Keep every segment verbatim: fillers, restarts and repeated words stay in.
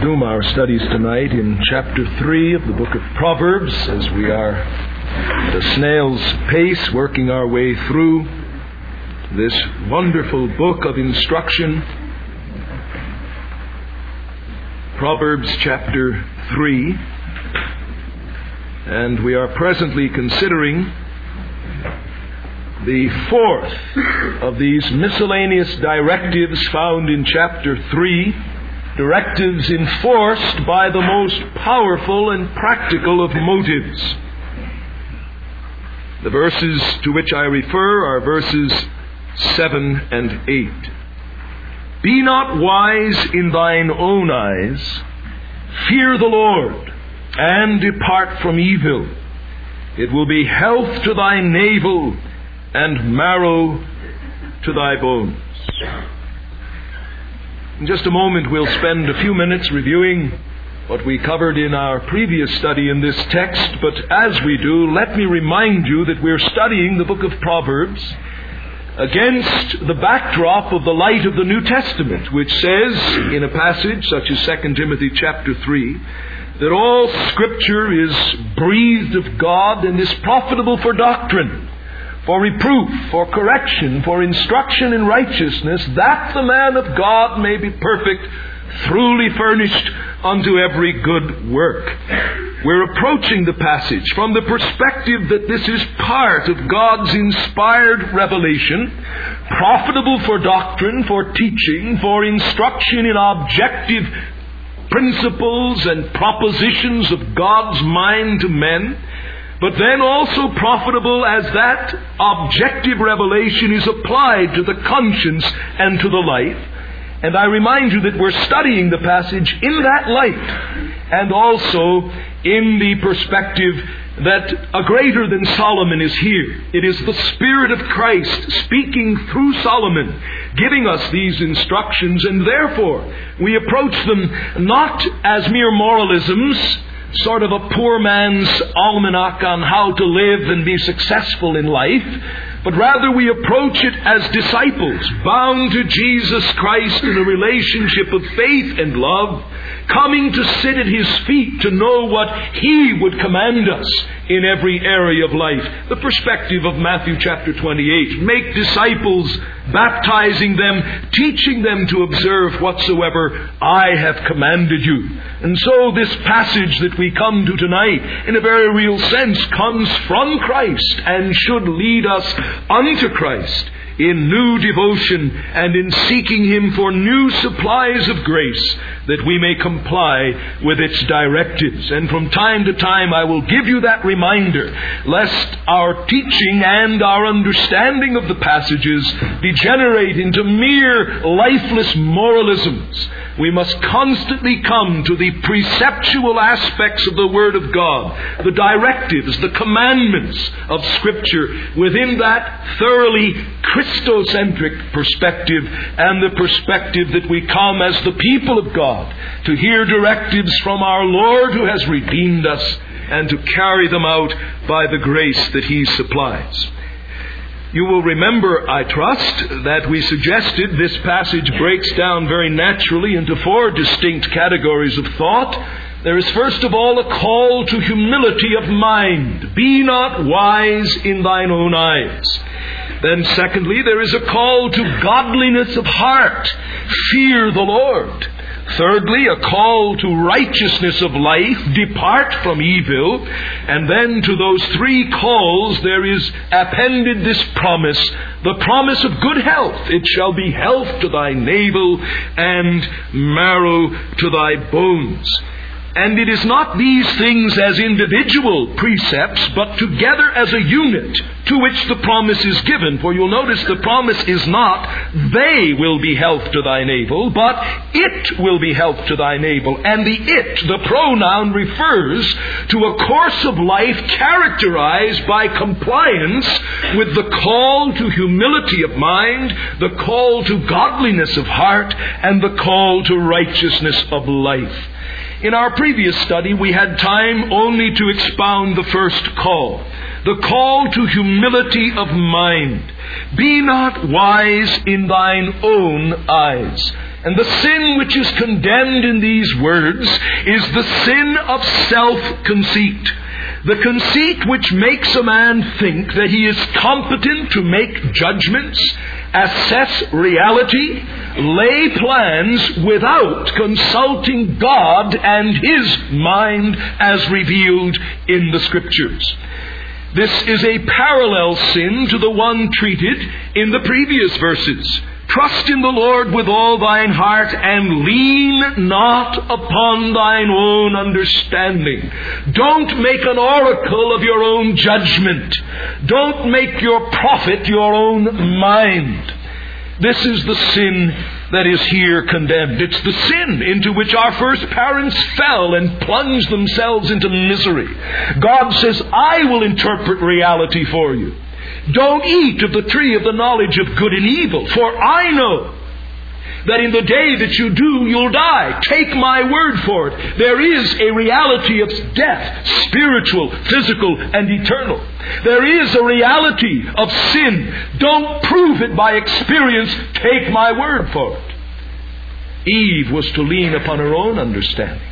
resume our studies tonight in chapter three of the book of Proverbs, as we are at a snail's pace working our way through this wonderful book of instruction. Proverbs chapter three, and we are presently considering the fourth of these miscellaneous directives found in chapter three, directives enforced by the most powerful and practical of motives. The verses to which I refer are verses seven and eight. Be not wise in thine own eyes, fear the Lord, and depart from evil. It will be health to thy navel, and marrow to thy bones. In just a moment we'll spend a few minutes reviewing what we covered in our previous study in this text, but as we do, let me remind you that we're studying the book of Proverbs against the backdrop of the light of the New Testament, which says in a passage such as Second Timothy chapter three, that all Scripture is breathed of God and is profitable for doctrine, for reproof, for correction, for instruction in righteousness, that the man of God may be perfect, truly furnished unto every good work. We're approaching the passage from the perspective that this is part of God's inspired revelation, profitable for doctrine, for teaching, for instruction in objective principles and propositions of God's mind to men, but then also profitable as that objective revelation is applied to the conscience and to the life. And I remind you that we're studying the passage in that light, and also in the perspective that a greater than Solomon is here. It is the Spirit of Christ speaking through Solomon, giving us these instructions, and therefore we approach them not as mere moralisms, sort of a poor man's almanac on how to live and be successful in life, but rather we approach it as disciples, bound to Jesus Christ in a relationship of faith and love, coming to sit at His feet to know what He would command us in every area of life. The perspective of Matthew chapter twenty-eight. Make disciples, baptizing them, teaching them to observe whatsoever I have commanded you. And so this passage that we come to tonight, in a very real sense, comes from Christ and should lead us unto Christ in new devotion and in seeking Him for new supplies of grace, that we may comply with its directives. And from time to time I will give you that reminder, lest our teaching and our understanding of the passages degenerate into mere lifeless moralisms. We must constantly come to the preceptual aspects of the Word of God, the directives, the commandments of Scripture, within that thoroughly Christocentric perspective, and the perspective that we come as the people of God to hear directives from our Lord who has redeemed us, and to carry them out by the grace that He supplies. You will remember, I trust, that we suggested this passage breaks down very naturally into four distinct categories of thought. There is first of all a call to humility of mind. Be not wise in thine own eyes. Then secondly, there is a call to godliness of heart. Fear the Lord. Thirdly, a call to righteousness of life, depart from evil. And then to those three calls there is appended this promise, the promise of good health. It shall be health to thy navel and marrow to thy bones. And it is not these things as individual precepts, but together as a unit to which the promise is given. For you'll notice the promise is not, they will be health to thy navel, but it will be health to thy navel. And the it, the pronoun, refers to a course of life characterized by compliance with the call to humility of mind, the call to godliness of heart, and the call to righteousness of life. In our previous study, we had time only to expound the first call, the call to humility of mind. Be not wise in thine own eyes. And the sin which is condemned in these words is the sin of self-conceit. The conceit which makes a man think that he is competent to make judgments, assess reality, lay plans without consulting God and His mind as revealed in the Scriptures. This is a parallel sin to the one treated in the previous verses. Trust in the Lord with all thine heart, and lean not upon thine own understanding. Don't make an oracle of your own judgment. Don't make your prophet your own mind. This is the sin that is here condemned. It's the sin into which our first parents fell and plunged themselves into misery. God says, I will interpret reality for you. Don't eat of the tree of the knowledge of good and evil, for I know that in the day that you do, you'll die. Take my word for it. There is a reality of death, spiritual, physical, and eternal. There is a reality of sin. Don't prove it by experience. Take my word for it. Eve was to lean upon her own understanding.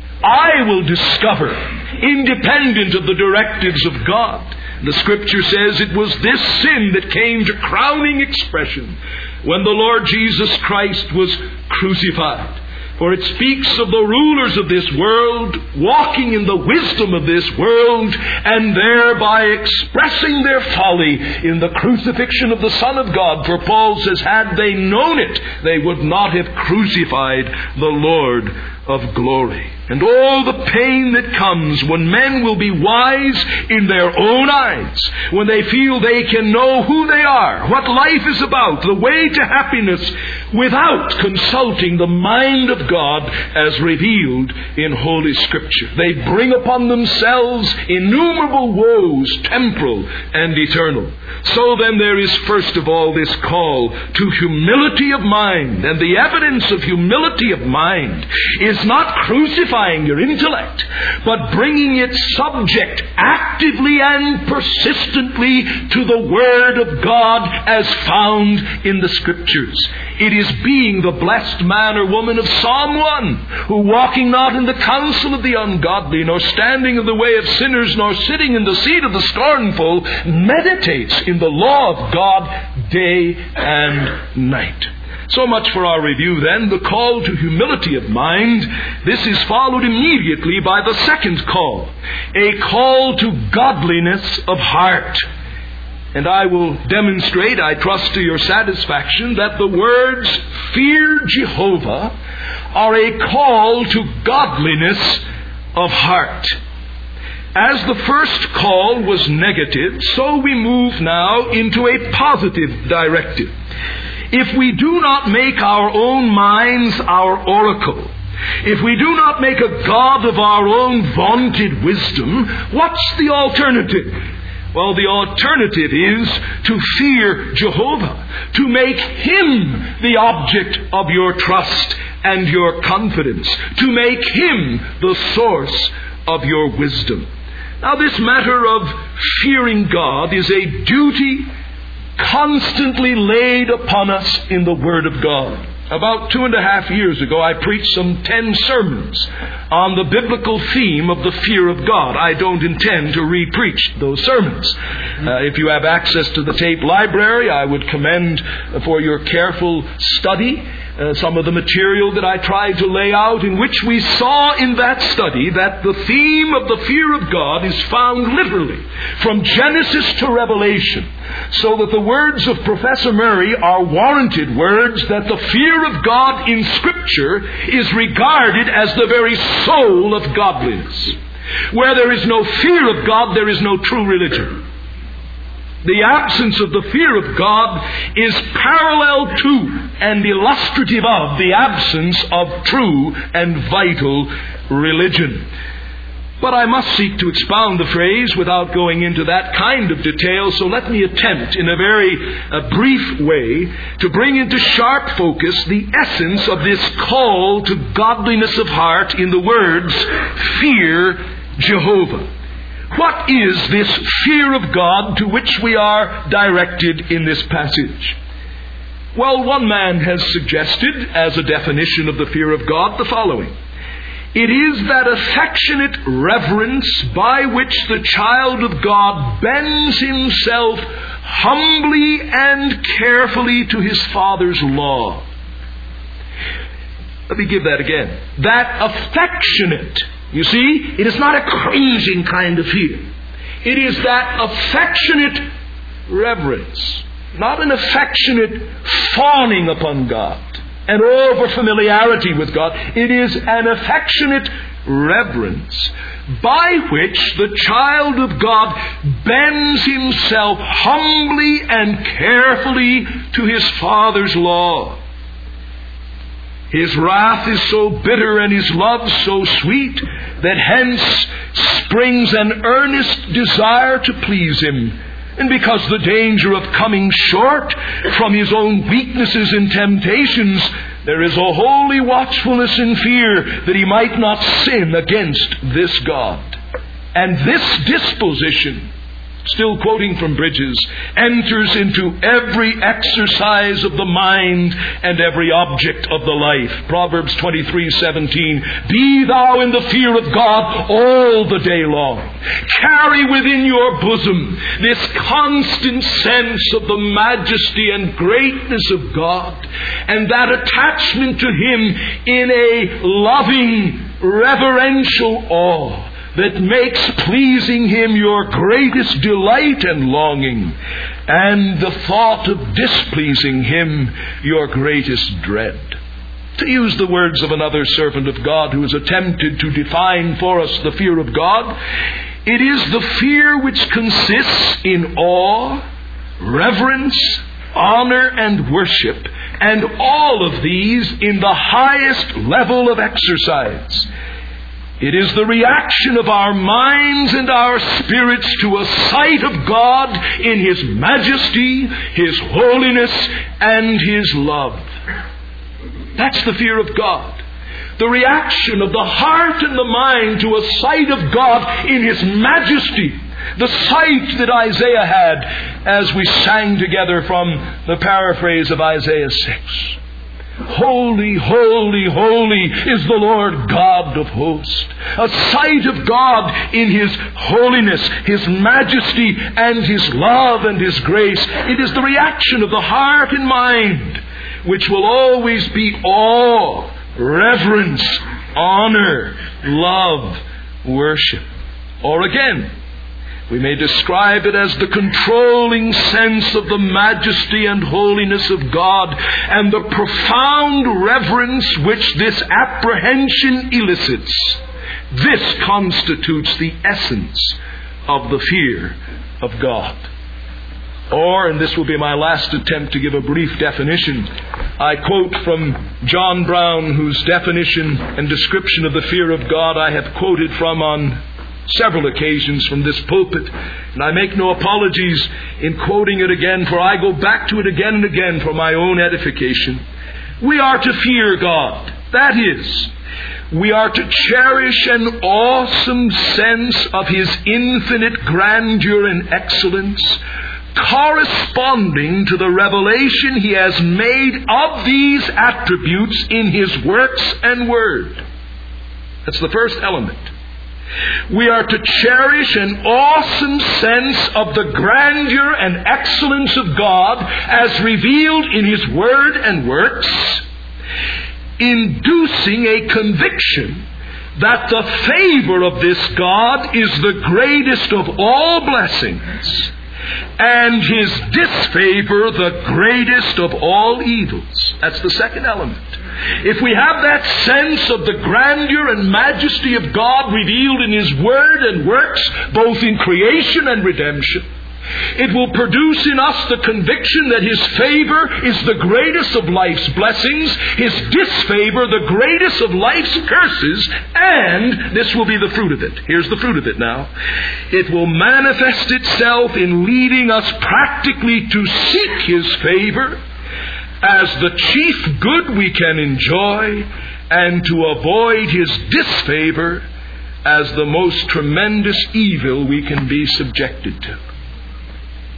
I will discover, independent of the directives of God. The Scripture says it was this sin that came to crowning expression when the Lord Jesus Christ was crucified. For it speaks of the rulers of this world walking in the wisdom of this world and thereby expressing their folly in the crucifixion of the Son of God. For Paul says, had they known it, they would not have crucified the Lord of glory. And all the pain that comes when men will be wise in their own eyes, when they feel they can know who they are, what life is about, the way to happiness, without consulting the mind of God as revealed in Holy Scripture. They bring upon themselves innumerable woes, temporal and eternal. So then there is first of all this call to humility of mind. And the evidence of humility of mind is not crucifying your intellect, but bringing its subject actively and persistently to the Word of God as found in the Scriptures. It is being the blessed man or woman of Psalm one, who walking not in the counsel of the ungodly, nor standing in the way of sinners, nor sitting in the seat of the scornful, meditates in the law of God day and night. So much for our review then, the call to humility of mind. This is followed immediately by the second call, a call to godliness of heart. And I will demonstrate, I trust to your satisfaction, that the words fear Jehovah are a call to godliness of heart. As the first call was negative, so we move now into a positive directive. If we do not make our own minds our oracle, if we do not make a God of our own vaunted wisdom, what's the alternative? Well, the alternative is to fear Jehovah, to make Him the object of your trust and your confidence, to make Him the source of your wisdom. Now, this matter of fearing God is a duty constantly laid upon us in the Word of God. About two and a half years ago, I preached some ten sermons on the biblical theme of the fear of God. I don't intend to re-preach those sermons. Uh, if you have access to the tape library, I would commend for your careful study Uh, some of the material that I tried to lay out, in which we saw in that study that the theme of the fear of God is found literally from Genesis to Revelation, so that the words of Professor Murray are warranted words, that the fear of God in Scripture is regarded as the very soul of godliness. Where there is no fear of God, there is no true religion. The absence of the fear of God is parallel to and illustrative of the absence of true and vital religion. But I must seek to expound the phrase without going into that kind of detail, so let me attempt in a very uh, brief way to bring into sharp focus the essence of this call to godliness of heart in the words, fear Jehovah. What is this fear of God to which we are directed in this passage? Well, one man has suggested, as a definition of the fear of God, the following. It is that affectionate reverence by which the child of God bends himself humbly and carefully to his Father's law. Let me give that again. That affectionate, you see, it is not a cringing kind of fear. It is that affectionate reverence, not an affectionate fawning upon God and over familiarity with God. It is an affectionate reverence by which the child of God bends himself humbly and carefully to his Father's law. His wrath is so bitter and his love so sweet that hence springs an earnest desire to please him. And because the danger of coming short from his own weaknesses and temptations, there is a holy watchfulness and fear that he might not sin against this God. And this disposition, still quoting from Bridges, enters into every exercise of the mind and every object of the life. Proverbs twenty-three seventeen. Be thou in the fear of God all the day long. Carry within your bosom this constant sense of the majesty and greatness of God, and that attachment to Him in a loving, reverential awe that makes pleasing Him your greatest delight and longing, and the thought of displeasing Him your greatest dread. To use the words of another servant of God who has attempted to define for us the fear of God, it is the fear which consists in awe, reverence, honor, and worship, and all of these in the highest level of exercise. It is the reaction of our minds and our spirits to a sight of God in His majesty, His holiness, and His love. That's the fear of God. The reaction of the heart and the mind to a sight of God in His majesty. The sight that Isaiah had as we sang together from the paraphrase of Isaiah six. Holy, holy, holy is the Lord God of hosts. A sight of God in His holiness, His majesty, and His love and His grace. It is the reaction of the heart and mind which will always be awe, reverence, honor, love, worship. Or again, we may describe it as the controlling sense of the majesty and holiness of God and the profound reverence which this apprehension elicits. This constitutes the essence of the fear of God. Or, and this will be my last attempt to give a brief definition, I quote from John Brown, whose definition and description of the fear of God I have quoted from on several occasions from this pulpit, and I make no apologies in quoting it again, for I go back to it again and again for my own edification. We are to fear God. That is, we are to cherish an awesome sense of His infinite grandeur and excellence, corresponding to the revelation He has made of these attributes in His works and word. That's the first element. We are to cherish an awesome sense of the grandeur and excellence of God as revealed in His Word and works, inducing a conviction that the favor of this God is the greatest of all blessings, and His disfavor the greatest of all evils. That's the second element. If we have that sense of the grandeur and majesty of God revealed in His Word and works, both in creation and redemption, it will produce in us the conviction that His favor is the greatest of life's blessings, His disfavor the greatest of life's curses, and this will be the fruit of it. Here's the fruit of it now. It will manifest itself in leading us practically to seek His favor as the chief good we can enjoy, and to avoid His disfavor as the most tremendous evil we can be subjected to.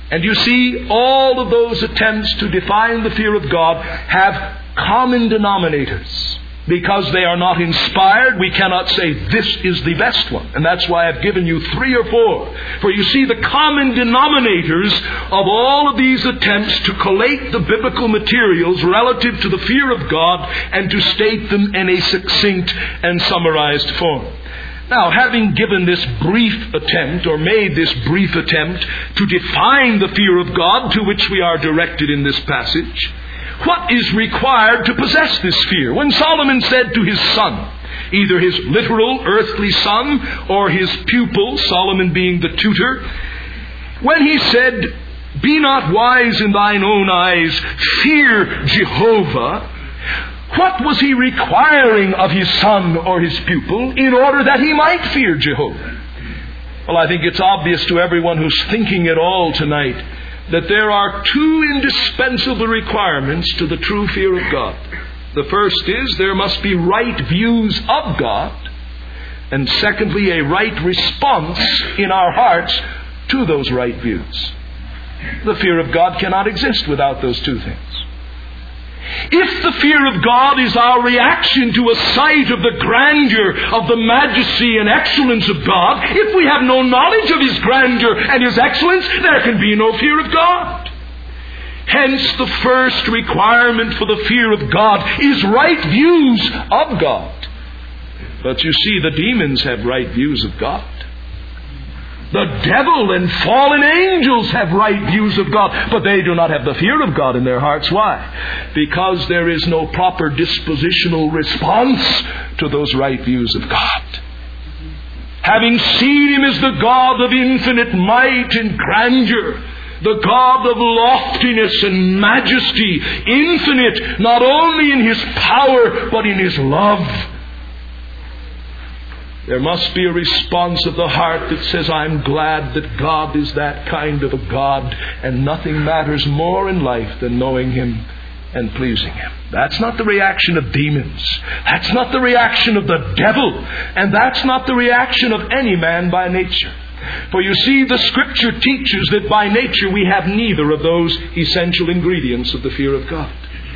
And you see, all of those attempts to define the fear of God have common denominators. Because they are not inspired, we cannot say this is the best one. And that's why I've given you three or four. For you see, the common denominators of all of these attempts to collate the biblical materials relative to the fear of God and to state them in a succinct and summarized form. Now, having given this brief attempt, or made this brief attempt to define the fear of God to which we are directed in this passage, what is required to possess this fear? When Solomon said to his son, either his literal earthly son or his pupil, Solomon being the tutor, when he said, "Be not wise in thine own eyes, fear Jehovah," what was he requiring of his son or his pupil in order that he might fear Jehovah? Well, I think it's obvious to everyone who's thinking at all tonight that there are two indispensable requirements to the true fear of God. The first is there must be right views of God, and secondly, a right response in our hearts to those right views. The fear of God cannot exist without those two things. If the fear of God is our reaction to a sight of the grandeur, of the majesty and excellence of God, if we have no knowledge of His grandeur and His excellence, there can be no fear of God. Hence, the first requirement for the fear of God is right views of God. But you see, the demons have right views of God. The devil and fallen angels have right views of God, but they do not have the fear of God in their hearts. Why? Because there is no proper dispositional response to those right views of God. Having seen Him as the God of infinite might and grandeur, the God of loftiness and majesty, infinite not only in His power but in His love, there must be a response of the heart that says, "I'm glad that God is that kind of a God, and nothing matters more in life than knowing Him and pleasing Him." That's not the reaction of demons. That's not the reaction of the devil. And that's not the reaction of any man by nature. For you see, the Scripture teaches that by nature we have neither of those essential ingredients of the fear of God.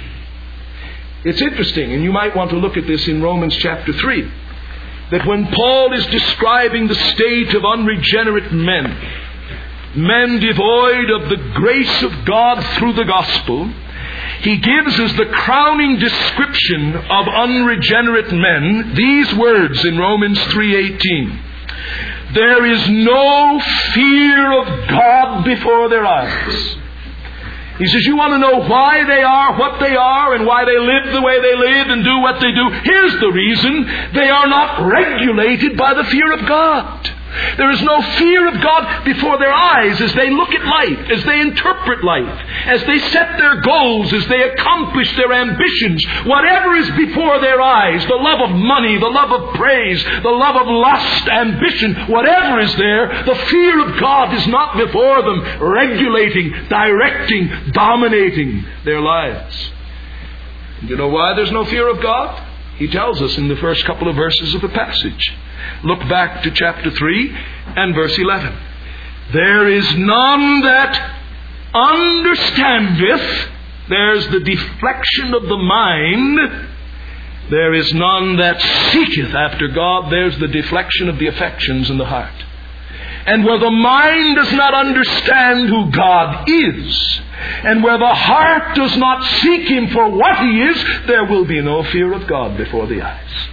It's interesting, and you might want to look at this in Romans chapter three. That when Paul is describing the state of unregenerate men, men devoid of the grace of God through the gospel, he gives as the crowning description of unregenerate men these words in Romans three eighteen. "There is no fear of God before their eyes." He says, you want to know why they are what they are and why they live the way they live and do what they do? Here's the reason. They are not regulated by the fear of God. There is no fear of God before their eyes as they look at life, as they interpret life, as they set their goals, as they accomplish their ambitions. Whatever is before their eyes, the love of money, the love of praise, the love of lust, ambition, whatever is there, the fear of God is not before them, regulating, directing, dominating their lives. And you know why there's no fear of God? He tells us in the first couple of verses of the passage. Look back to chapter three and verse eleven. "There is none that understandeth," there's the deflection of the mind. "There is none that seeketh after God," there's the deflection of the affections in the heart. And where the mind does not understand who God is, and where the heart does not seek Him for what He is, there will be no fear of God before the eyes.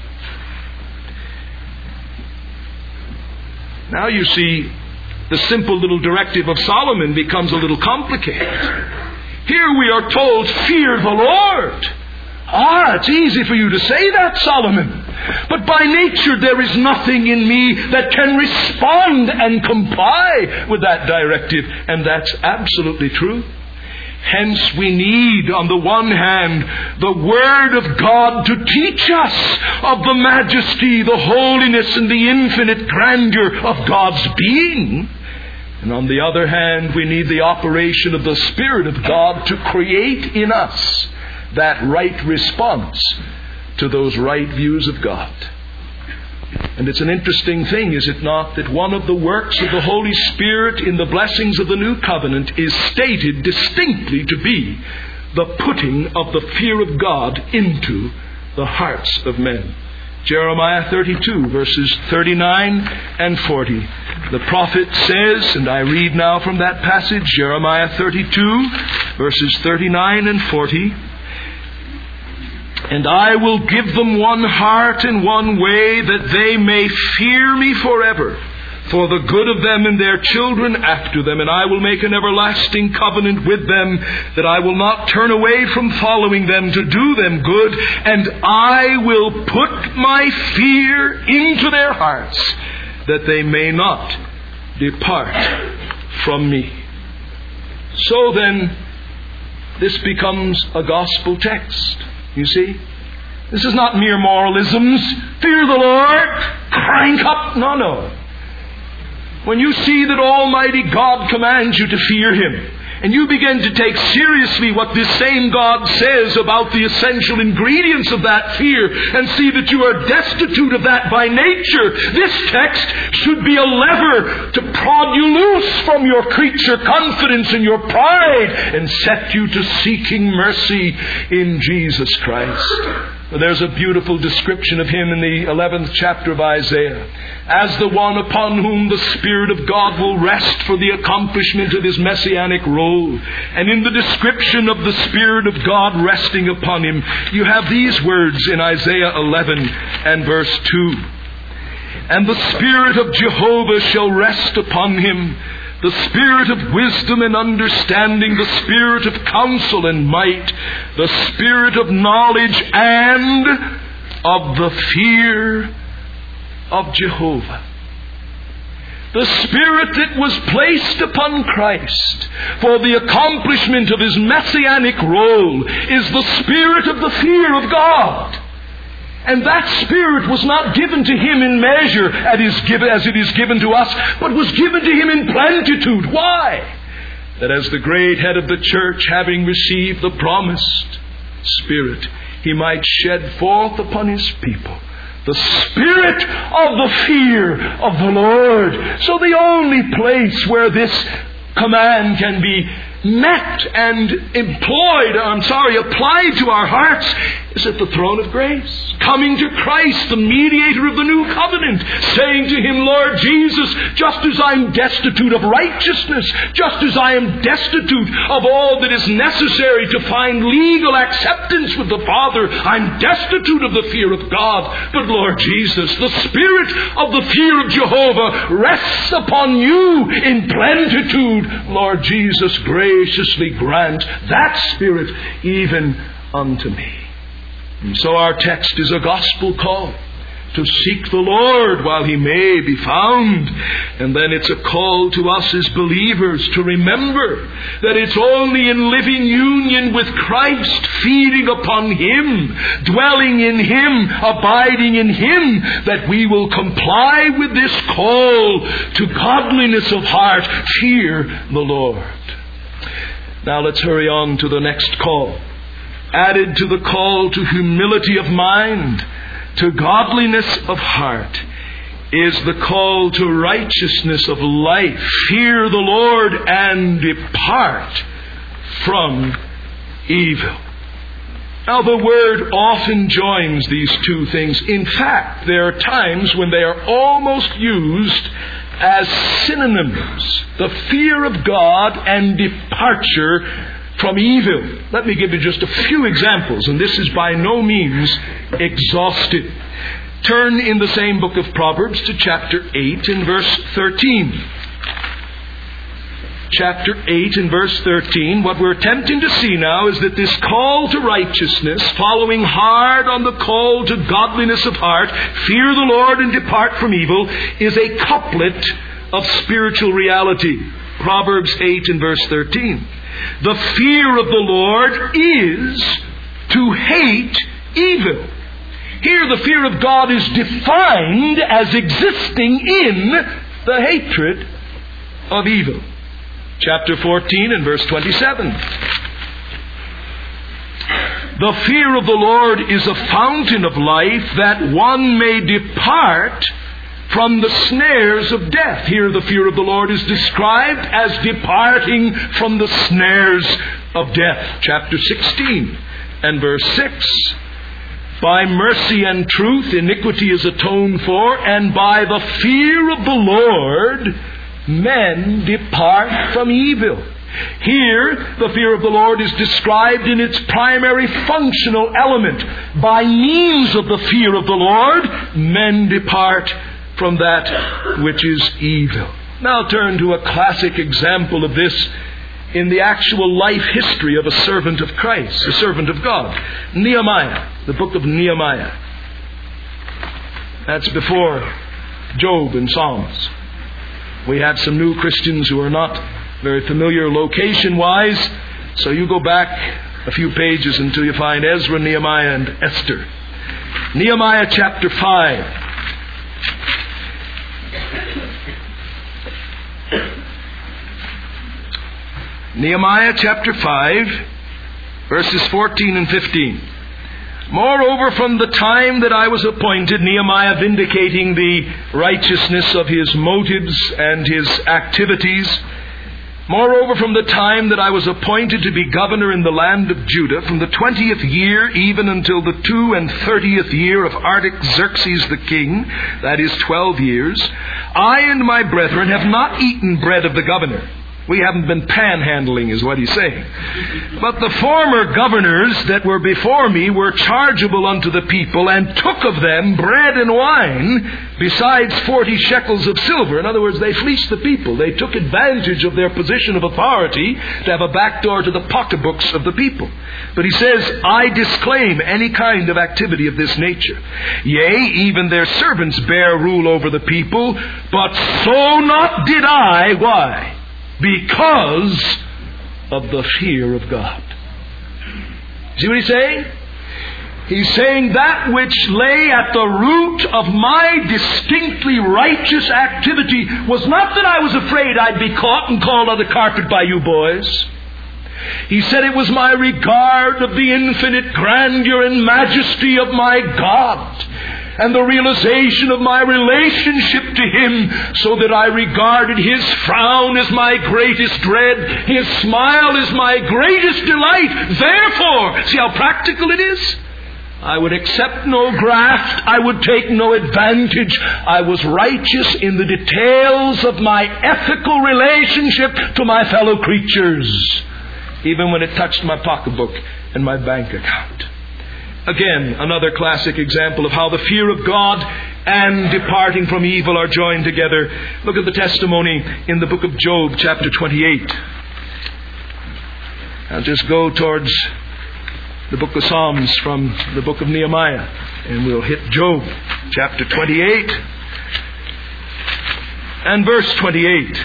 Now you see, the simple little directive of Solomon becomes a little complicated. Here we are told, "Fear the Lord." Ah, it's easy for you to say that, Solomon. But by nature there is nothing in me that can respond and comply with that directive. And that's absolutely true. Hence we need, on the one hand, the Word of God to teach us of the majesty, the holiness, and the infinite grandeur of God's being. And on the other hand, we need the operation of the Spirit of God to create in us that right response to those right views of God. And it's an interesting thing, is it not, that one of the works of the Holy Spirit in the blessings of the New Covenant is stated distinctly to be the putting of the fear of God into the hearts of men. Jeremiah thirty-two, verses thirty-nine and forty. The prophet says, and I read now from that passage, Jeremiah thirty-two, verses thirty-nine and forty, "And I will give them one heart and one way, that they may fear me forever, for the good of them and their children after them. And I will make an everlasting covenant with them, that I will not turn away from following them to do them good. And I will put my fear into their hearts, that they may not depart from me." So then, this becomes a gospel text. You see? This is not mere moralisms. Fear the Lord, crank up. No, no. When you see that Almighty God commands you to fear Him, and you begin to take seriously what this same God says about the essential ingredients of that fear, and see that you are destitute of that by nature, this text should be a lever to prod you loose from your creature confidence and your pride, and set you to seeking mercy in Jesus Christ. There's a beautiful description of Him in the eleventh chapter of Isaiah as the one upon whom the Spirit of God will rest for the accomplishment of His messianic role. And in the description of the Spirit of God resting upon Him, you have these words in Isaiah eleven and verse two. "And the Spirit of Jehovah shall rest upon Him, the Spirit of wisdom and understanding, the Spirit of counsel and might, the Spirit of knowledge and of the fear of Jehovah." The Spirit that was placed upon Christ for the accomplishment of His messianic role is the Spirit of the fear of God. And that Spirit was not given to Him in measure as it is given to us, but was given to Him in plenitude. Why? That as the great head of the church, having received the promised Spirit, He might shed forth upon His people the Spirit of the fear of the Lord. So the only place where this command can be met and employed, I'm sorry, applied to our hearts, is at the throne of grace. Coming to Christ, the mediator of the new covenant, saying to Him, "Lord Jesus, just as I'm destitute of righteousness, just as I am destitute of all that is necessary to find legal acceptance with the Father, I'm destitute of the fear of God. But Lord Jesus, the Spirit of the fear of Jehovah rests upon you in plenitude. Lord Jesus, graciously grant that Spirit even unto me." And so our text is a gospel call to seek the Lord while He may be found. And then it's a call to us as believers to remember that it's only in living union with Christ, feeding upon Him, dwelling in Him, abiding in Him, that we will comply with this call to godliness of heart. Fear the Lord. Now let's hurry on to the next call. Added to the call to humility of mind, to godliness of heart, is the call to righteousness of life. Fear the Lord and depart from evil. Now the Word often joins these two things. In fact, there are times when they are almost used as synonyms. The fear of God and departure from evil. Let me give you just a few examples, and this is by no means exhaustive. Turn in the same book of Proverbs to chapter eight and verse thirteen. Chapter eight and verse thirteen. What we're attempting to see now is that this call to righteousness, following hard on the call to godliness of heart, fear the Lord and depart from evil, is a couplet of spiritual reality. Proverbs eight and verse thirteen. The fear of the Lord is to hate evil. Here the fear of God is defined as existing in the hatred of evil. Chapter fourteen and verse twenty-seven. The fear of the Lord is a fountain of life, that one may depart from the snares of death. Here the fear of the Lord is described as departing from the snares of death. Chapter sixteen and verse six. By mercy and truth iniquity is atoned for, and by the fear of the Lord men depart from evil. Here, the fear of the Lord is described in its primary functional element. By means of the fear of the Lord, men depart from that which is evil. Now turn to a classic example of this in the actual life history of a servant of Christ, a servant of God. Nehemiah, the book of Nehemiah. That's before Job and Psalms. We have some new Christians who are not very familiar location-wise, so you go back a few pages until you find Ezra, Nehemiah, and Esther. Nehemiah chapter five. Nehemiah chapter five, verses fourteen and fifteen. Moreover, from the time that I was appointed, Nehemiah vindicating the righteousness of his motives and his activities, moreover, from the time that I was appointed to be governor in the land of Judah, from the twentieth year even until the two and thirtieth year of Artaxerxes the king, that is twelve years, I and my brethren have not eaten bread of the governor. We haven't been panhandling, is what he's saying. But the former governors that were before me were chargeable unto the people, and took of them bread and wine, besides forty shekels of silver. In other words, they fleeced the people. They took advantage of their position of authority to have a backdoor to the pocketbooks of the people. But he says, I disclaim any kind of activity of this nature. Yea, even their servants bear rule over the people, but so not did I. Why? Because of the fear of God. See what he's saying? He's saying that which lay at the root of my distinctly righteous activity was not that I was afraid I'd be caught and called on the carpet by you boys. He said it was my regard of the infinite grandeur and majesty of my God, and the realization of my relationship to Him, so that I regarded His frown as my greatest dread, His smile as my greatest delight. Therefore, see how practical it is? I would accept no graft. I would take no advantage. I was righteous in the details of my ethical relationship to my fellow creatures, even when it touched my pocketbook and my bank account. Again, another classic example of how the fear of God and departing from evil are joined together. Look at the testimony in the book of Job, chapter twenty-eight. I'll just go towards the book of Psalms from the book of Nehemiah, and we'll hit Job, chapter twenty-eight and verse twenty-eight.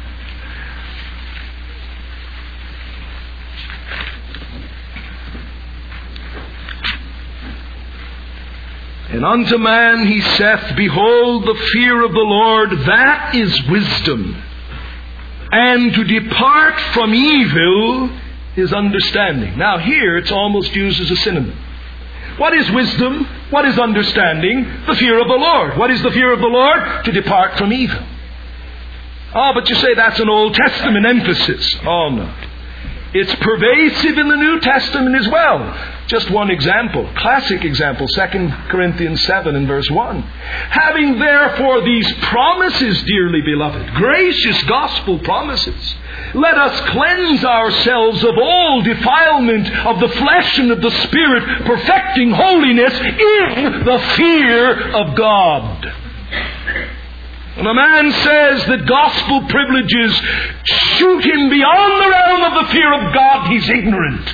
And unto man he saith, behold, the fear of the Lord, that is wisdom. And to depart from evil is understanding. Now here it's almost used as a synonym. What is wisdom? What is understanding? The fear of the Lord. What is the fear of the Lord? To depart from evil. Oh, but you say that's an Old Testament emphasis. Oh, no. It's pervasive in the New Testament as well. Just one example, classic example, Second Corinthians seven and verse one. Having therefore these promises, dearly beloved, gracious gospel promises, let us cleanse ourselves of all defilement of the flesh and of the spirit, perfecting holiness in the fear of God. When a man says that gospel privileges shoot him beyond the realm of the fear of God, he's ignorant.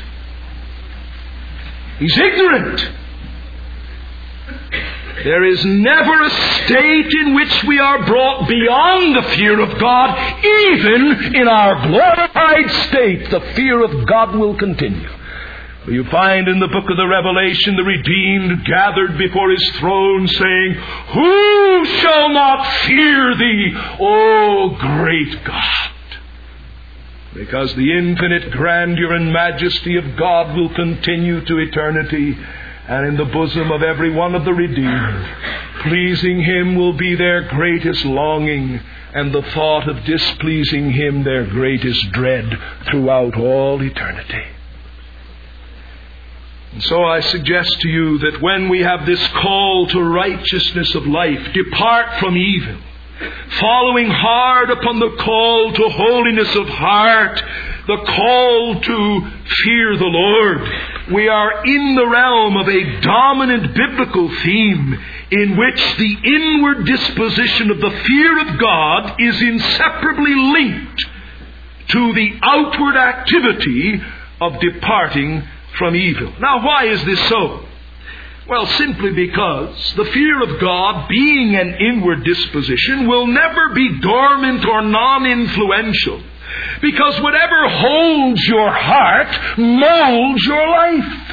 He's ignorant. There is never a state in which we are brought beyond the fear of God. Even in our glorified state, the fear of God will continue. You find in the book of the Revelation the redeemed gathered before His throne, saying, who shall not fear Thee, O great God? Because the infinite grandeur and majesty of God will continue to eternity, and in the bosom of every one of the redeemed. Pleasing Him will be their greatest longing, and the thought of displeasing Him their greatest dread throughout all eternity. And so I suggest to you that when we have this call to righteousness of life, depart from evil, following hard upon the call to holiness of heart, the call to fear the Lord, we are in the realm of a dominant biblical theme in which the inward disposition of the fear of God is inseparably linked to the outward activity of departing from evil. Now, why is this so? Well, simply because the fear of God, being an inward disposition, will never be dormant or non-influential. Because whatever holds your heart molds your life.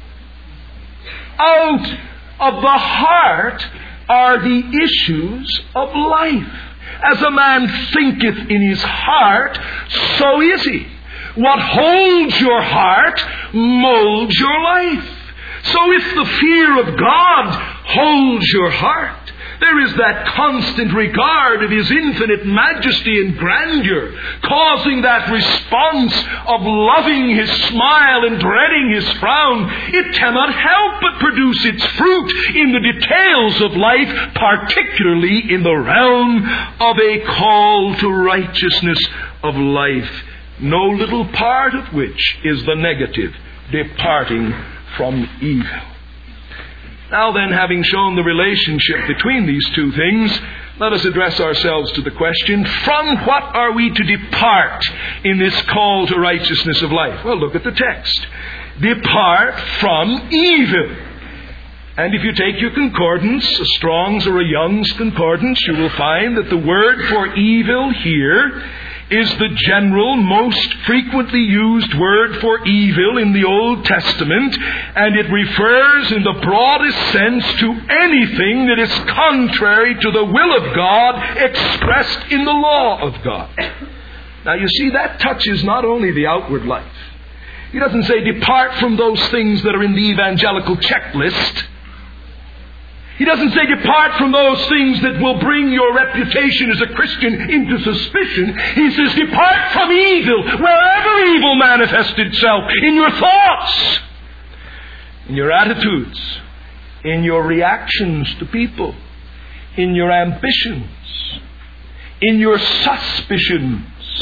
Out of the heart are the issues of life. As a man thinketh in his heart, so is he. What holds your heart molds your life. So if the fear of God holds your heart, there is that constant regard of His infinite majesty and grandeur, causing that response of loving His smile and dreading His frown. It cannot help but produce its fruit in the details of life, particularly in the realm of a call to righteousness of life, no little part of which is the negative, departing from evil. Now then, having shown the relationship between these two things, let us address ourselves to the question, from what are we to depart in this call to righteousness of life? Well, look at the text. Depart from evil. And if you take your concordance, a Strong's or a Young's concordance, you will find that the word for evil here is the general, most frequently used word for evil in the Old Testament, and it refers in the broadest sense to anything that is contrary to the will of God expressed in the law of God. Now you see, that touches not only the outward life. He doesn't say depart from those things that are in the evangelical checklist. He doesn't say depart from those things that will bring your reputation as a Christian into suspicion. He says depart from evil, wherever evil manifests itself, in your thoughts, in your attitudes, in your reactions to people, in your ambitions, in your suspicions,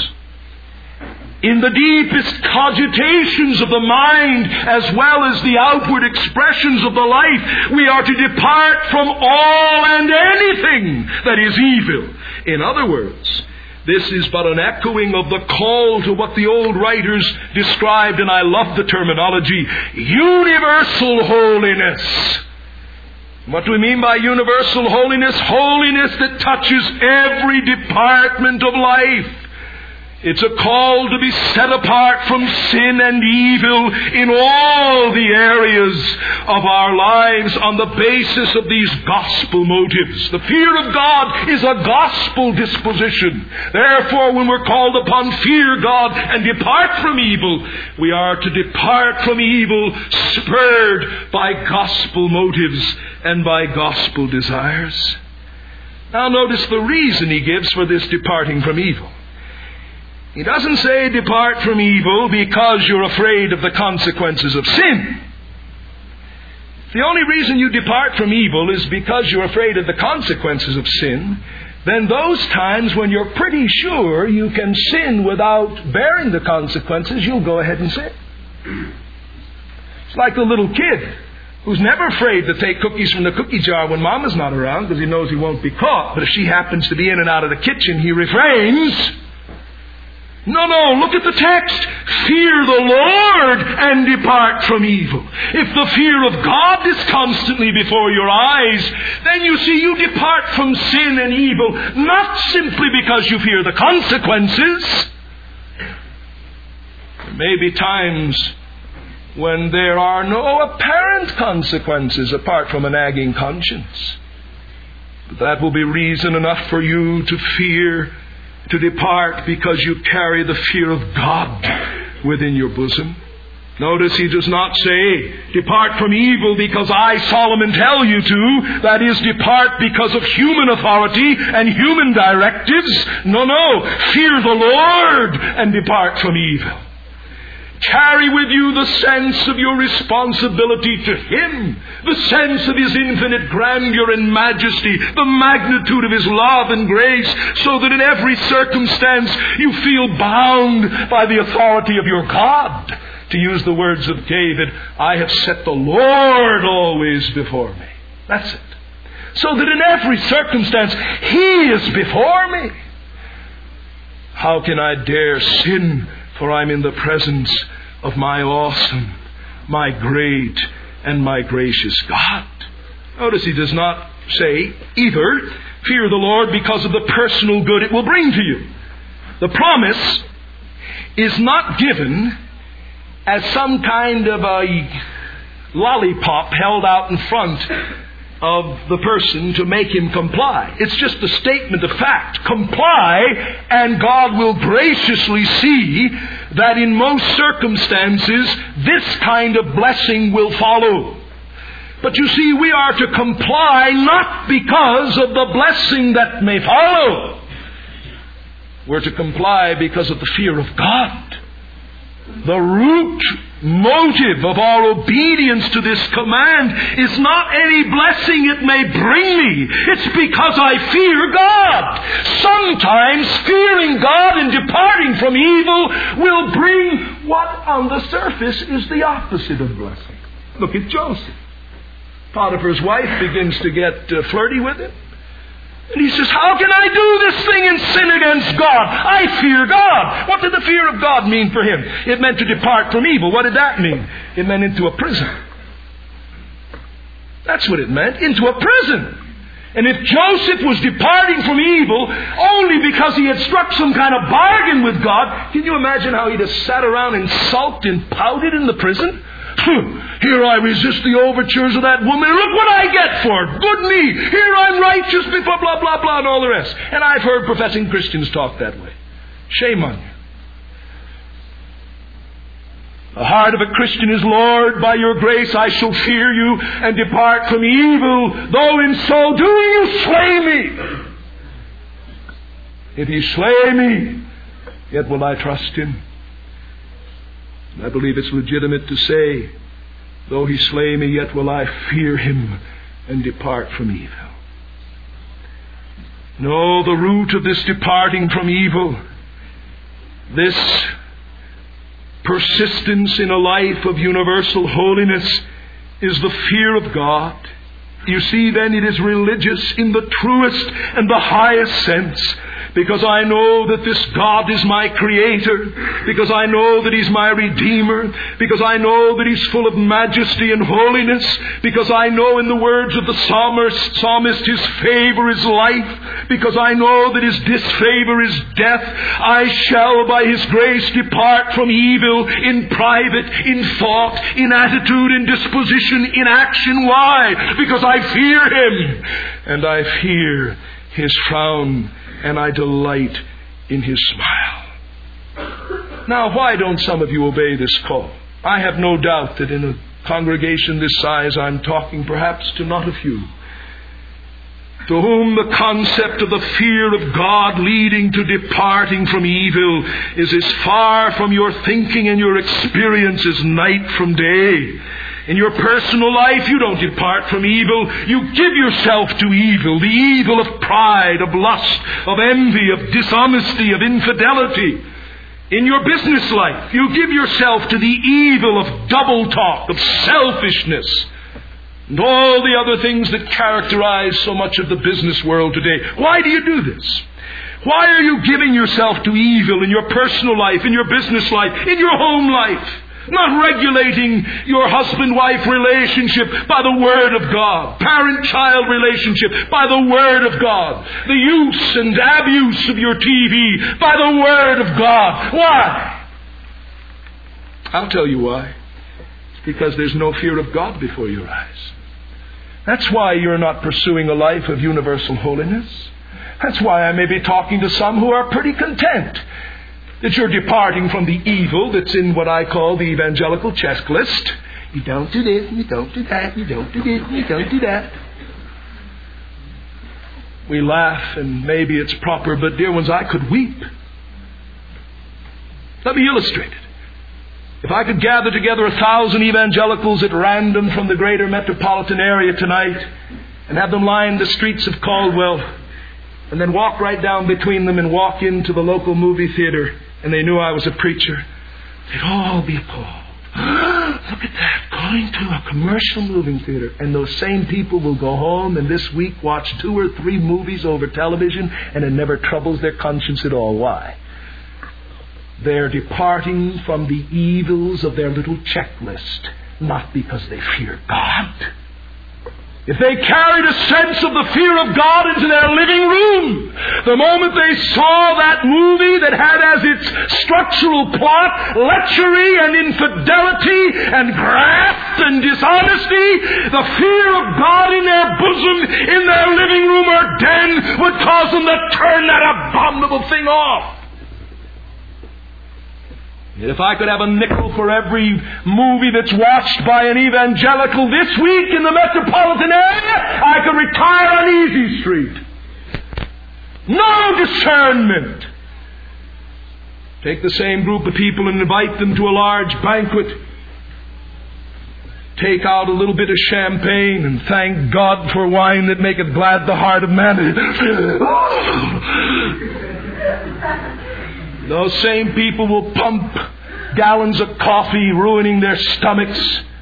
in the deepest cogitations of the mind, as well as the outward expressions of the life. We are to depart from all and anything that is evil. In other words, this is but an echoing of the call to what the old writers described, and I love the terminology, universal holiness. What do we mean by universal holiness? Holiness that touches every department of life. It's a call to be set apart from sin and evil in all the areas of our lives on the basis of these gospel motives. The fear of God is a gospel disposition. Therefore, when we're called upon fear God and depart from evil, we are to depart from evil spurred by gospel motives and by gospel desires. Now notice the reason he gives for this departing from evil. He doesn't say depart from evil because you're afraid of the consequences of sin. The only reason you depart from evil is because you're afraid of the consequences of sin. Then those times when you're pretty sure you can sin without bearing the consequences, you'll go ahead and sin. It's like the little kid who's never afraid to take cookies from the cookie jar when Mama's not around because he knows he won't be caught. But if she happens to be in and out of the kitchen, he refrains. No, no, look at the text. Fear the Lord and depart from evil. If the fear of God is constantly before your eyes, then you see you depart from sin and evil, not simply because you fear the consequences. There may be times when there are no apparent consequences apart from a nagging conscience. But that will be reason enough for you to fear, to depart, because you carry the fear of God within your bosom. Notice he does not say, depart from evil because I, Solomon, tell you to. That is, depart because of human authority and human directives. No, no. Fear the Lord and depart from evil. Carry with you the sense of your responsibility to Him, the sense of His infinite grandeur and majesty, the magnitude of His love and grace, so that in every circumstance you feel bound by the authority of your God. To use the words of David, I have set the Lord always before me. That's it. So that in every circumstance, He is before me. How can I dare sin? For I'm in the presence of my awesome, my great, and my gracious God. Notice he does not say either, fear the Lord because of the personal good it will bring to you. The promise is not given as some kind of a lollipop held out in front of the person to make him comply. It's just a statement of fact. Comply, and God will graciously see that in most circumstances this kind of blessing will follow. But you see, we are to comply not because of the blessing that may follow. We're to comply because of the fear of God. The root motive of our obedience to this command is not any blessing it may bring me. It's because I fear God. Sometimes fearing God and departing from evil will bring what on the surface is the opposite of blessing. Look at Joseph. Potiphar's wife begins to get uh, flirty with him. And he says, how can I do this thing and sin against God? I fear God. What did the fear of God mean for him? It meant to depart from evil. What did that mean? It meant into a prison. That's what it meant, into a prison. And if Joseph was departing from evil only because he had struck some kind of bargain with God, can you imagine how he'd have sat around and sulked and pouted in the prison? Here I resist the overtures of that woman. Look what I get for it. Good me. Here I'm righteous before blah, blah, blah, and all the rest. And I've heard professing Christians talk that way. Shame on you. The heart of a Christian is, Lord, by your grace I shall fear you and depart from evil, though in so doing you slay me. If he slay me, yet will I trust him. I believe it's legitimate to say, though he slay me, yet will I fear him and depart from evil. No, the root of this departing from evil, this persistence in a life of universal holiness, is the fear of God. You see, then, it is religious in the truest and the highest sense. Because I know that this God is my Creator. Because I know that He's my Redeemer. Because I know that He's full of majesty and holiness. Because I know, in the words of the psalmist, psalmist, His favor is life. Because I know that His disfavor is death. I shall by His grace depart from evil in private, in thought, in attitude, in disposition, in action. Why? Because I fear Him. And I fear His frown. And I delight in His smile. Now, why don't some of you obey this call? I have no doubt that in a congregation this size, I'm talking perhaps to not a few, to whom the concept of the fear of God leading to departing from evil is as far from your thinking and your experience as night from day. In your personal life, you don't depart from evil. You give yourself to evil. The evil of pride, of lust, of envy, of dishonesty, of infidelity. In your business life, you give yourself to the evil of double talk, of selfishness, and all the other things that characterize so much of the business world today. Why do you do this? Why are you giving yourself to evil in your personal life, in your business life, in your home life? Not regulating your husband-wife relationship by the Word of God. Parent-child relationship by the Word of God. The use and abuse of your T V by the Word of God. Why? I'll tell you why. It's because there's no fear of God before your eyes. That's why you're not pursuing a life of universal holiness. That's why I may be talking to some who are pretty content. that you're departing from the evil that's in what I call the evangelical checklist. You don't do this, and you don't do that, you don't do this, and you don't do that. We laugh, and maybe it's proper, but dear ones, I could weep. Let me illustrate it. If I could gather together a thousand evangelicals at random from the greater metropolitan area tonight and have them line the streets of Caldwell and then walk right down between them and walk into the local movie theater and they knew I was a preacher, they'd all be appalled. Look at that, going to a commercial movie theater. And those same people will go home and this week watch two or three movies over television and it never troubles their conscience at all. Why? They're departing from the evils of their little checklist, not because they fear God. If they carried a sense of the fear of God into their living room, the moment they saw that movie that had as its structural plot lechery and infidelity and graft and dishonesty, the fear of God in their bosom, in their living room or den, would cause them to turn that abominable thing off. If I could have a nickel for every movie that's watched by an evangelical this week in the metropolitan area, I could retire on Easy Street. No discernment. Take the same group of people and invite them to a large banquet. Take out a little bit of champagne and thank God for wine that maketh glad the heart of man. Those same people will pump gallons of coffee, ruining their stomachs,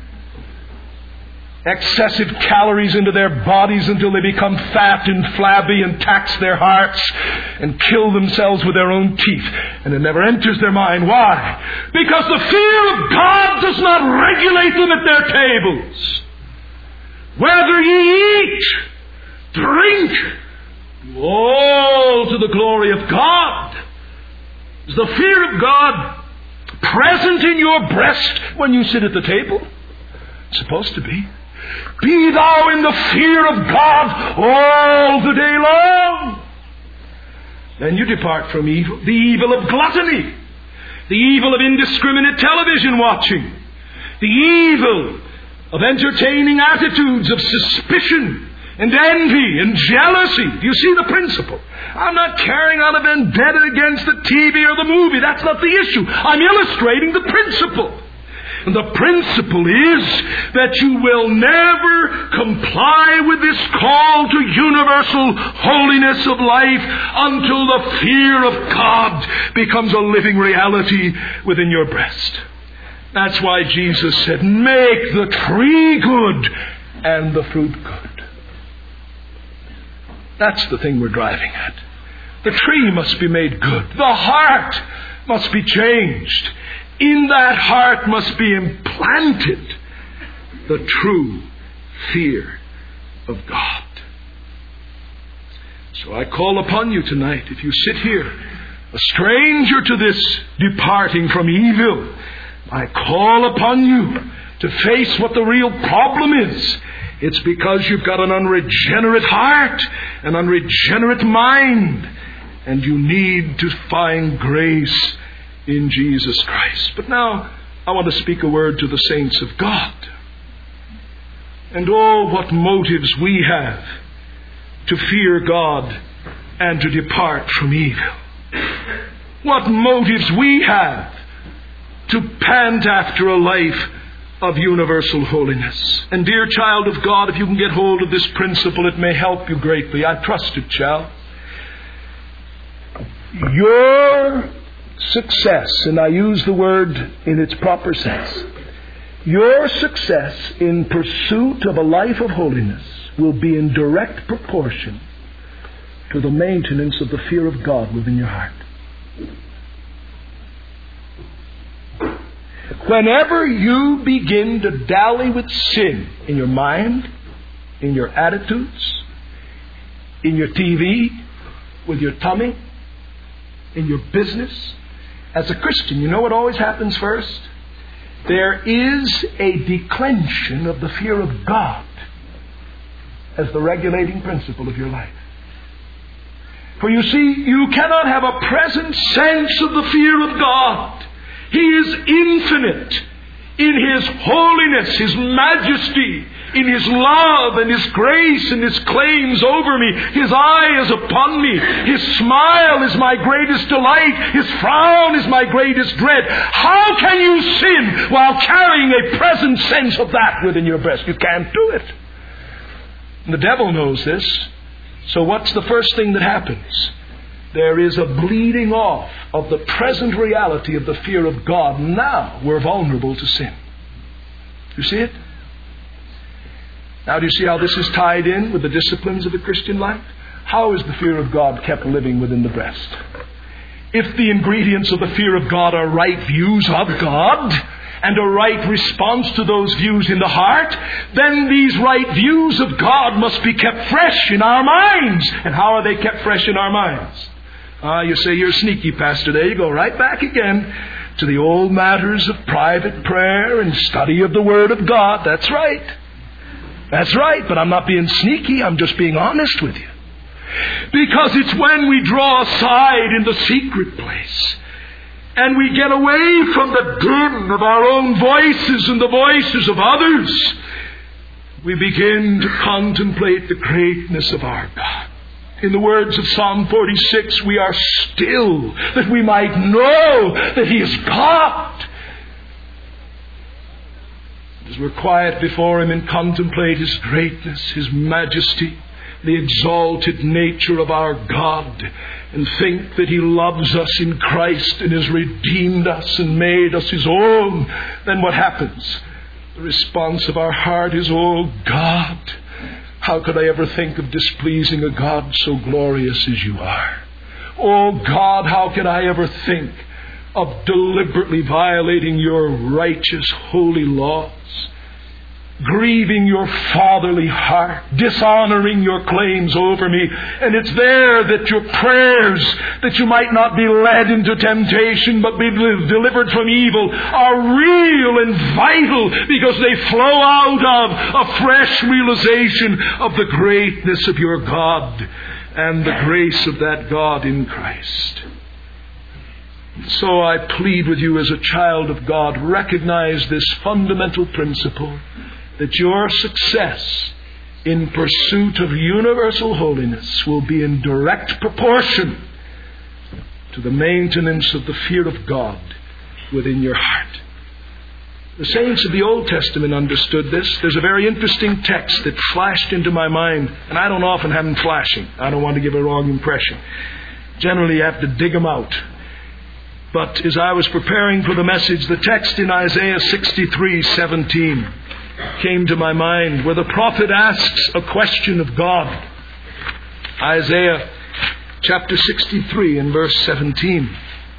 excessive calories into their bodies until they become fat and flabby and tax their hearts and kill themselves with their own teeth. And it never enters their mind. Why? Because the fear of God does not regulate them at their tables. Whether ye eat, drink, all to the glory of God. Is the fear of God present in your breast when you sit at the table? It's supposed to be. Be thou in the fear of God all the day long. Then you depart from evil. The evil of gluttony. The evil of indiscriminate television watching. The evil of entertaining attitudes of suspicion and envy and jealousy. Do you see the principle? I'm not carrying out a vendetta against the T V or the movie. That's not the issue. I'm illustrating the principle. And the principle is that you will never comply with this call to universal holiness of life until the fear of God becomes a living reality within your breast. That's why Jesus said, make the tree good and the fruit good. That's the thing we're driving at. The tree must be made good. The heart must be changed. In that heart must be implanted the true fear of God. So I call upon you tonight, if you sit here, a stranger to this departing from evil, I call upon you to face what the real problem is. It's because you've got an unregenerate heart, an unregenerate mind, and you need to find grace in Jesus Christ. But now, I want to speak a word to the saints of God. And oh, what motives we have to fear God and to depart from evil. What motives we have to pant after a life of universal holiness. And dear child of God, if you can get hold of this principle, it may help you greatly. I trust it shall. Your success, and I use the word in its proper sense, your success in pursuit of a life of holiness will be in direct proportion to the maintenance of the fear of God within your heart. Whenever you begin to dally with sin in your mind, in your attitudes, in your T V, with your tummy, in your business, as a Christian, you know what always happens first? There is a declension of the fear of God as the regulating principle of your life. For you see, you cannot have a present sense of the fear of God. He is infinite in His holiness, His majesty, in His love and His grace and His claims over me. His eye is upon me. His smile is my greatest delight. His frown is my greatest dread. How can you sin while carrying a present sense of that within your breast? You can't do it. And the devil knows this. So what's the first thing that happens? There is a bleeding off of the present reality of the fear of God. Now we're vulnerable to sin. You see it? Now do you see how this is tied in with the disciplines of the Christian life? How is the fear of God kept living within the breast? If the ingredients of the fear of God are right views of God, and a right response to those views in the heart, then these right views of God must be kept fresh in our minds. And how are they kept fresh in our minds? Ah, you say you're sneaky, Pastor. There you go, right back again to the old matters of private prayer and study of the Word of God. That's right. That's right, but I'm not being sneaky. I'm just being honest with you. Because it's when we draw aside in the secret place and we get away from the din of our own voices and the voices of others, we begin to contemplate the greatness of our God. In the words of Psalm forty-six, we are still that we might know that He is God. As we're quiet before Him and contemplate His greatness, His majesty, the exalted nature of our God, and think that He loves us in Christ and has redeemed us and made us His own, then what happens? The response of our heart is, "Oh God, how could I ever think of displeasing a God so glorious as You are? Oh God, how could I ever think of deliberately violating Your righteous, holy laws, grieving Your fatherly heart, dishonoring Your claims over me?" And it's there that your prayers, that you might not be led into temptation but be delivered from evil, are real and vital, because they flow out of a fresh realization of the greatness of your God and the grace of that God in Christ. So I plead with you as a child of God, recognize this fundamental principle, that your success in pursuit of universal holiness will be in direct proportion to the maintenance of the fear of God within your heart. The saints of the Old Testament understood this. There's a very interesting text that flashed into my mind, and I don't often have them flashing. I don't want to give a wrong impression. Generally, you have to dig them out. But as I was preparing for the message, the text in Isaiah sixty-three seventeen came to my mind, where the prophet asks a question of God. Isaiah chapter sixty-three and verse seventeen.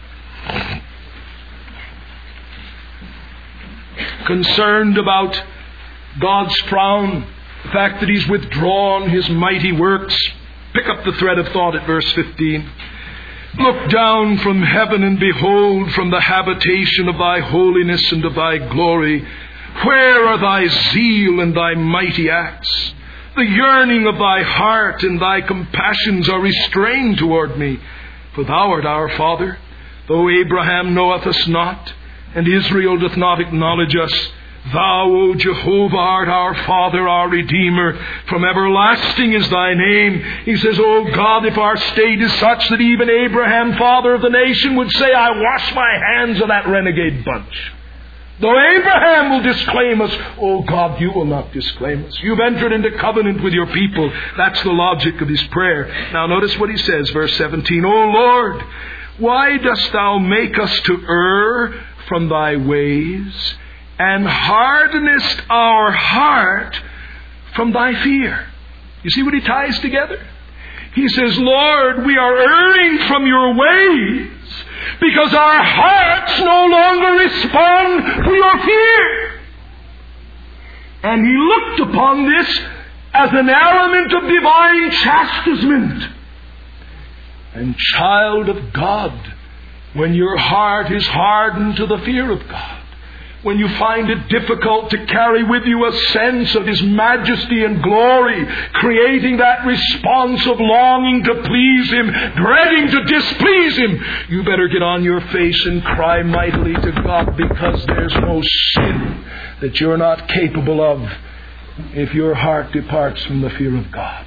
Concerned about God's frown, the fact that He's withdrawn His mighty works. Pick up the thread of thought at verse fifteen. Look down from heaven and behold from the habitation of Thy holiness and of Thy glory. Where are Thy zeal and Thy mighty acts? The yearning of Thy heart and Thy compassions are restrained toward me. For Thou art our Father, though Abraham knoweth us not, and Israel doth not acknowledge us. Thou, O Jehovah, art our Father, our Redeemer. From everlasting is Thy name. He says, oh God, if our state is such that even Abraham, father of the nation, would say, I wash my hands of that renegade bunch. Though Abraham will disclaim us, oh God, You will not disclaim us. You've entered into covenant with Your people. That's the logic of his prayer. Now notice what he says, verse seventeen. O Lord, why dost Thou make us to err from Thy ways, and hardenest our heart from Thy fear? You see what he ties together? He says, Lord, we are erring from Your ways because our hearts no longer respond to Your fear. And he looked upon this as an element of divine chastisement. And child of God, when your heart is hardened to the fear of God, when you find it difficult to carry with you a sense of His majesty and glory, creating that response of longing to please Him, dreading to displease Him, you better get on your face and cry mightily to God, because there's no sin that you're not capable of if your heart departs from the fear of God.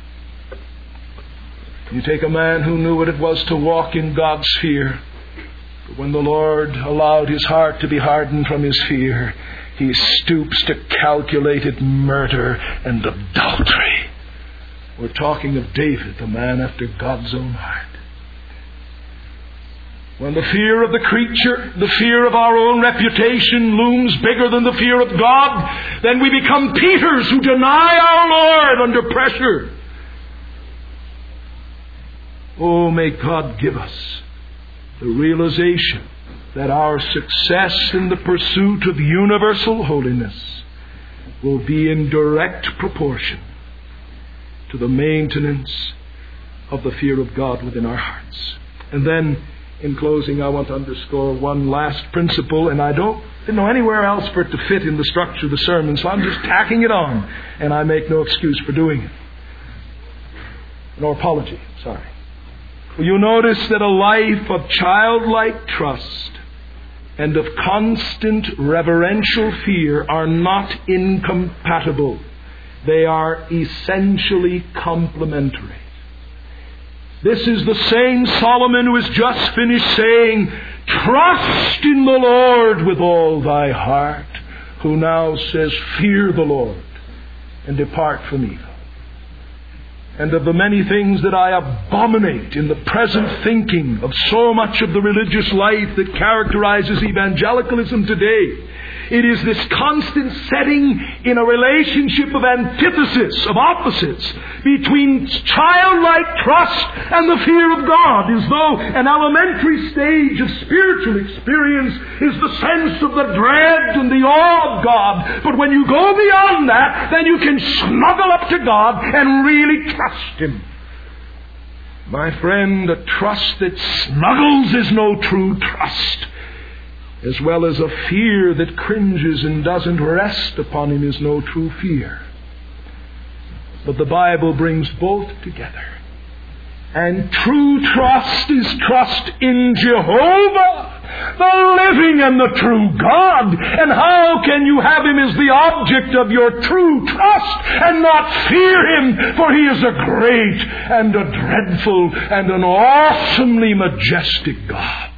You take a man who knew what it was to walk in God's fear. But when the Lord allowed his heart to be hardened from his fear, he stoops to calculated murder and adultery. We're talking of David, the man after God's own heart. When the fear of the creature, the fear of our own reputation looms bigger than the fear of God, then we become Peters who deny our Lord under pressure. Oh, may God give us the realization that our success in the pursuit of universal holiness will be in direct proportion to the maintenance of the fear of God within our hearts. And then, in closing, I want to underscore one last principle, and I don't didn't know anywhere else for it to fit in the structure of the sermon, so I'm just tacking it on, and I make no excuse for doing it. No apology, sorry. Well, you notice that a life of childlike trust and of constant reverential fear are not incompatible. They are essentially complementary. This is the same Solomon who has just finished saying, "Trust in the Lord with all thy heart," who now says, "Fear the Lord and depart from evil." And of the many things that I abominate in the present thinking of so much of the religious life that characterizes evangelicalism today, it is this constant setting in a relationship of antithesis, of opposites, between childlike trust and the fear of God, as though an elementary stage of spiritual experience is the sense of the dread and the awe of God. But when you go beyond that, then you can snuggle up to God and really trust Him. My friend, a trust that snuggles is no true trust, as well as a fear that cringes and doesn't rest upon Him is no true fear. But the Bible brings both together. And true trust is trust in Jehovah, the living and the true God. And how can you have Him as the object of your true trust and not fear Him? For He is a great and a dreadful and an awesomely majestic God.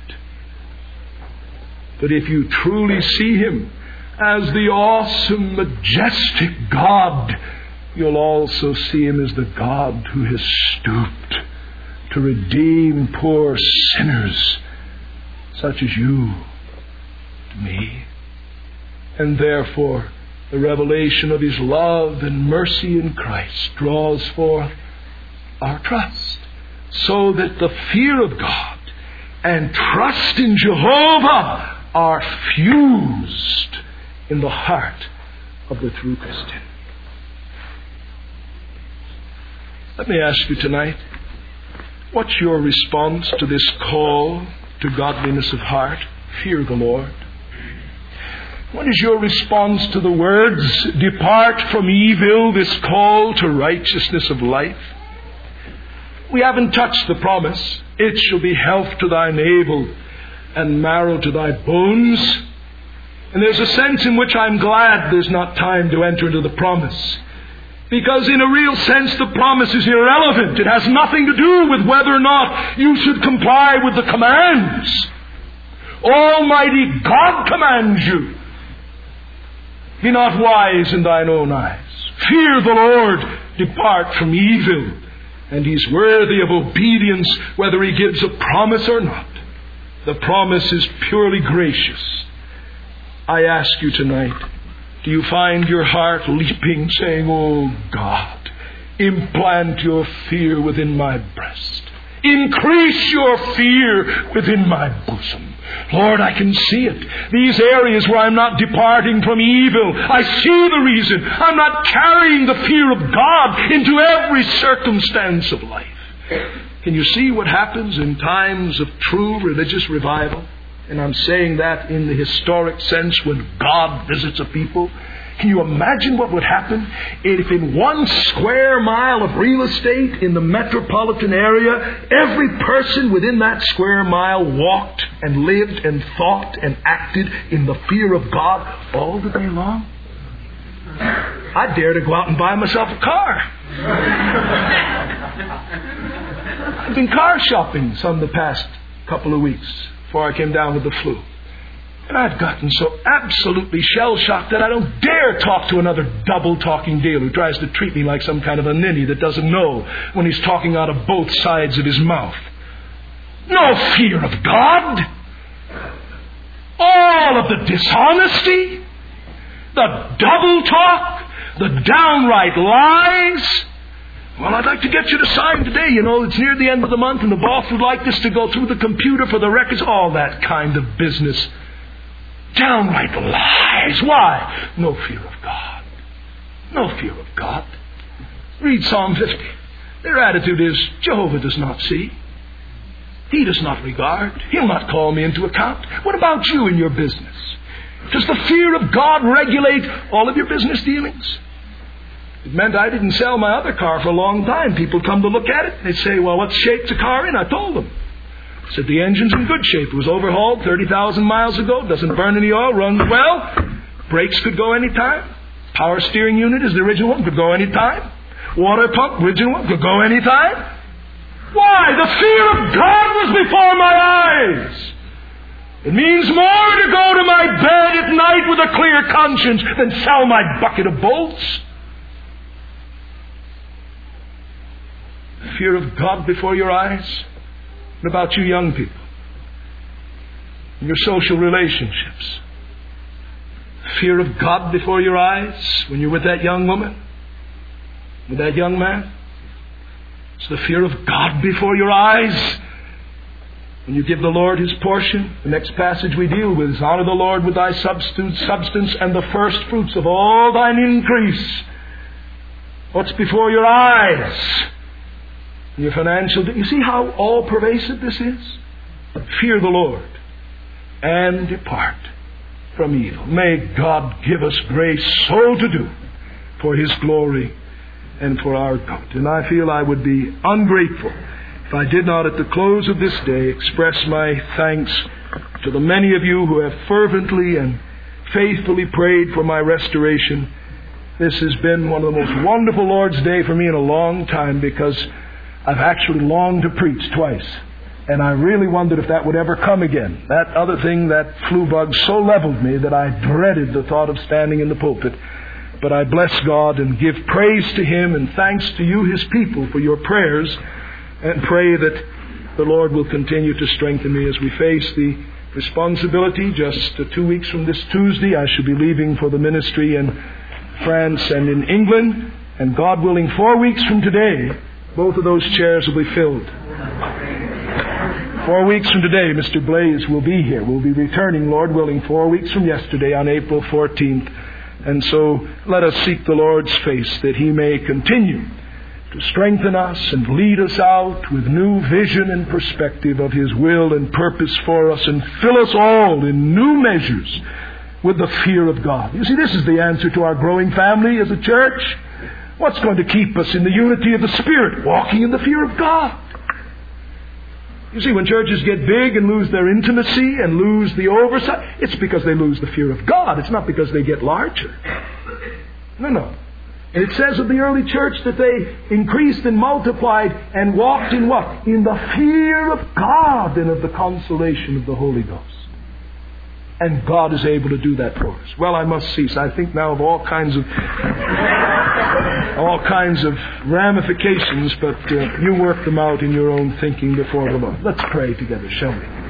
But if you truly see Him as the awesome, majestic God, you'll also see Him as the God who has stooped to redeem poor sinners such as you, to me. And therefore, the revelation of His love and mercy in Christ draws forth our trust, so that the fear of God and trust in Jehovah are fused in the heart of the true Christian. Let me ask you tonight, what's your response to this call to godliness of heart? Fear the Lord. What is your response to the words, "Depart from evil," this call to righteousness of life? We haven't touched the promise, "It shall be health to thy navel and marrow to thy bones." And there's a sense in which I'm glad there's not time to enter into the promise. Because in a real sense, the promise is irrelevant. It has nothing to do with whether or not you should comply with the commands. Almighty God commands you, "Be not wise in thine own eyes. Fear the Lord, depart from evil." And He's worthy of obedience whether He gives a promise or not. The promise is purely gracious. I ask you tonight, do you find your heart leaping, saying, "Oh God, implant your fear within my breast. Increase your fear within my bosom. Lord, I can see it. These areas where I'm not departing from evil, I see the reason. I'm not carrying the fear of God into every circumstance of life." Can you see what happens in times of true religious revival? And I'm saying that in the historic sense, when God visits a people. Can you imagine what would happen if in one square mile of real estate in the metropolitan area, every person within that square mile walked and lived and thought and acted in the fear of God all the day long? I dare to go out and buy myself a car. I've been car shopping some the past couple of weeks before I came down with the flu. And I've gotten so absolutely shell-shocked that I don't dare talk to another double-talking dealer who tries to treat me like some kind of a ninny that doesn't know when he's talking out of both sides of his mouth. No fear of God. All of the dishonesty, the double-talk, the downright lies. Well, I'd like to get you to sign today. You know, it's near the end of the month and the boss would like this to go through the computer for the records. All that kind of business. Downright lies. Why? No fear of God. No fear of God. Read Psalm fifty. Their attitude is, Jehovah does not see. He does not regard. He'll not call me into account. What about you and your business? Does the fear of God regulate all of your business dealings? It meant I didn't sell my other car for a long time. People come to look at it. They say, well, what shape's the car in? I told them. I said, the engine's in good shape. It was overhauled thirty thousand miles ago. Doesn't burn any oil. Runs well. Brakes could go anytime. Power steering unit is the original one. Could go anytime. Water pump, original one. Could go anytime. Why? The fear of God was before my eyes. It means more to go to my bed at night with a clear conscience than sell my bucket of bolts. The fear of God before your eyes. What about you young people? Your social relationships. Fear of God before your eyes when you're with that young woman, with that young man. It's the fear of God before your eyes when you give the Lord His portion. The next passage we deal with is, honor the Lord with thy substance, substance and the first fruits of all thine increase. What's before your eyes? Your financial... You see how all-pervasive this is? Fear the Lord and depart from evil. May God give us grace so to do for His glory and for our good. And I feel I would be ungrateful if I did not at the close of this day express my thanks to the many of you who have fervently and faithfully prayed for my restoration. This has been one of the most wonderful Lord's Day for me in a long time, because I've actually longed to preach twice. And I really wondered if that would ever come again. That other thing, that flu bug, so leveled me that I dreaded the thought of standing in the pulpit. But I bless God and give praise to Him and thanks to you, His people, for your prayers, and pray that the Lord will continue to strengthen me as we face the responsibility. Just two weeks from this Tuesday, I shall be leaving for the ministry in France and in England. And God willing, four weeks from today, both of those chairs will be filled. Four weeks from today, Mister Blaze will be here. We'll be returning, Lord willing, four weeks from yesterday on April fourteenth. And so let us seek the Lord's face that He may continue to strengthen us and lead us out with new vision and perspective of His will and purpose for us, and fill us all in new measures with the fear of God. You see, this is the answer to our growing family as a church. What's going to keep us in the unity of the Spirit? Walking in the fear of God. You see, when churches get big and lose their intimacy and lose the oversight, it's because they lose the fear of God. It's not because they get larger. No, no. And it says of the early church that they increased and multiplied and walked in what? In the fear of God and of the consolation of the Holy Ghost. And God is able to do that for us. Well, I must cease. I think now of all kinds of all kinds of ramifications, but uh, you work them out in your own thinking before the Lord. Let's pray together, shall we?